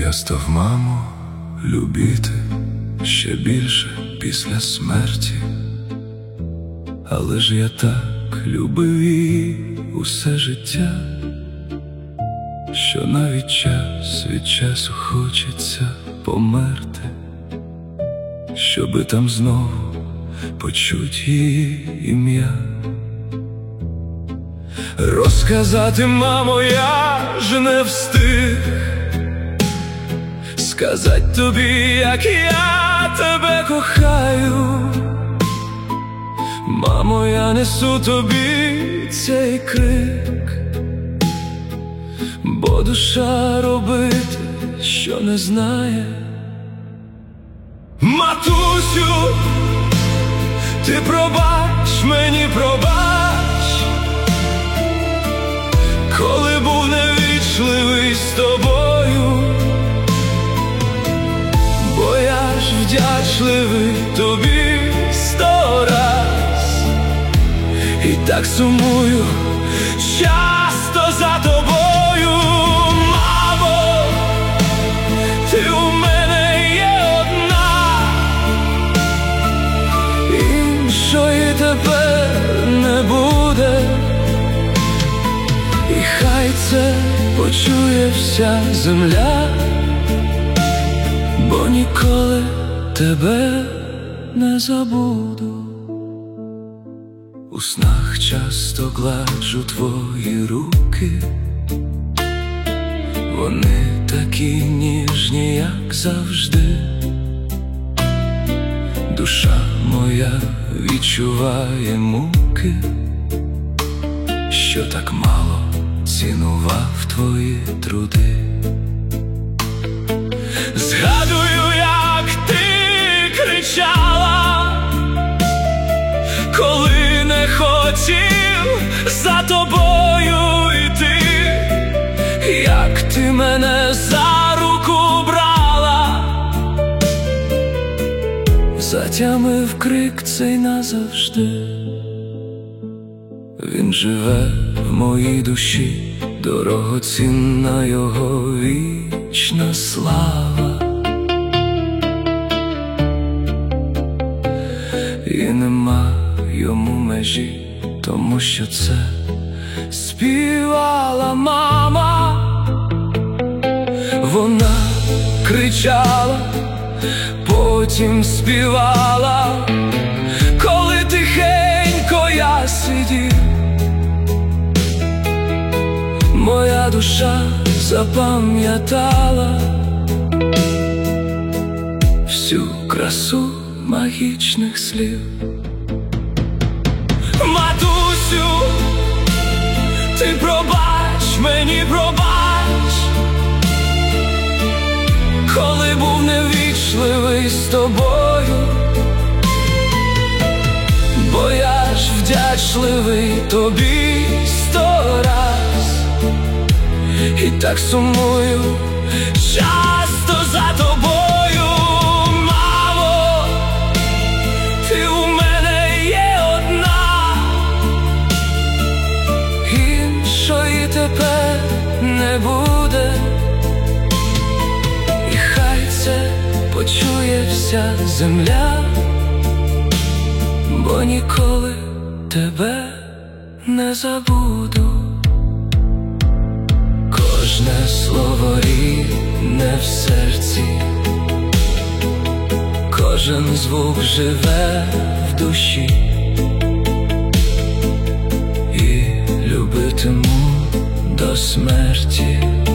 Я став, мамо, любити ще більше після смерті, але ж я так любив її усе життя, що навіть час від часу хочеться померти, щоби там знову почуть її ім'я. Розказати, мамо, я ж не встиг сказать тобі, як я тебе кохаю. Мамо, я несу тобі цей крик, бо душа робити, що не знає. Матусю, ти пробач мені, пробач, коли був невічливий з тобою, бо я ж вдячливий тобі 100 раз, і так сумую часто за тобою. Мамо, ти у мене є одна, іншої тепер не буде, і хай це почує вся земля, бо ніколи тебе не забуду. У снах часто гладжу твої руки, вони такі ніжні, як завжди. Душа моя відчуває муки, що так мало цінував твої труди. Згадую, як ти кричала, коли не хотів за тобою йти, як ти мене за руку брала, затямив крик цей назавжди. Він живе в моїй душі, дорогоцінна його вічна слава. І нема йому межі, тому що це співала мама. Вона кричала, потім співала, коли тихенько я сидів. Моя душа запам'ятала всю красу магічних слів. Матусю, ти пробач мені, пробач, коли був невічливий з тобою, бо я ж вдячливий тобі 100 раз, і так сумую часто за тобою. Мамо, ти у мене є одна, іншої тепер не буде, і хай це почує вся земля, бо ніколи тебе не забуду. Кожне слово рідне в серці, кожен звук живе в душі, і любитиму до смерті.